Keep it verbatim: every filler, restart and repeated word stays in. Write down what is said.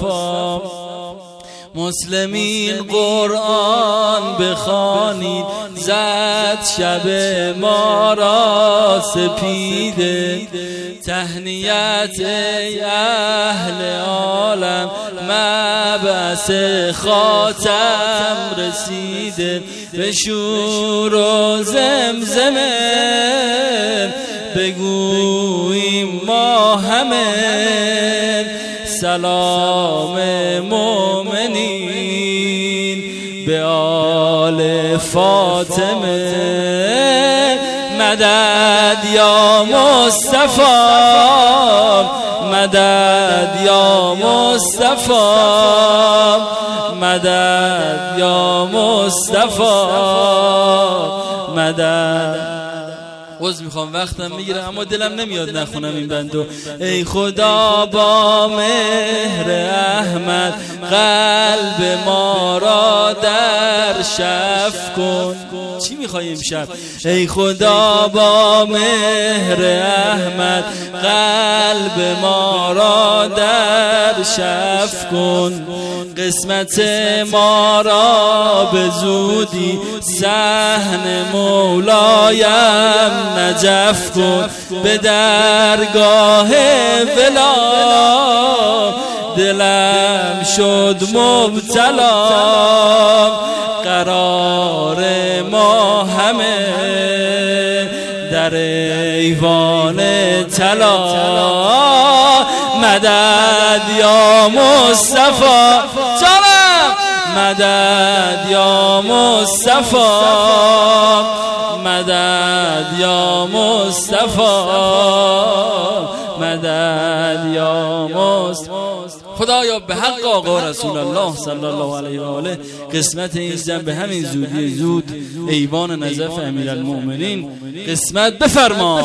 مصطفی. مسلمین قرآن بخوانید، زد شب ما را سپیده. تهنیت ای اهل عالم، مبعث خاتم رسیده. به شور و زمزمه بگوییم ما همه، سلام مومنین به آل فاطمه. مدد یا مصطفی، مدد یا مصطفی، مدد یا مصطفی، مدد. عذر میخوام وقتم میگیره اما دلم نمیاد نخونم این بندو. ای خدا با مهر احمد، قلب ما را در شف کن. چی میخوایی امشب؟ ای خدا با مهر احمد، قلب ما را در شف کن. قسمت ما را به زودی صحن مولایم نجف کن. به درگاه ولا دلم شد مبتلا، قرار ما همه در ایوان طلا. مدد یا مصطفی، جانم مدد یا مصطفی، مدد یا مصطفی، مدد یا مصطفی. خدایا به حق آقا رسول الله صلی الله علیه و آله قسمت این زن به همین زودی زود ایوان نجف امیرالمؤمنین قسمت بفرما.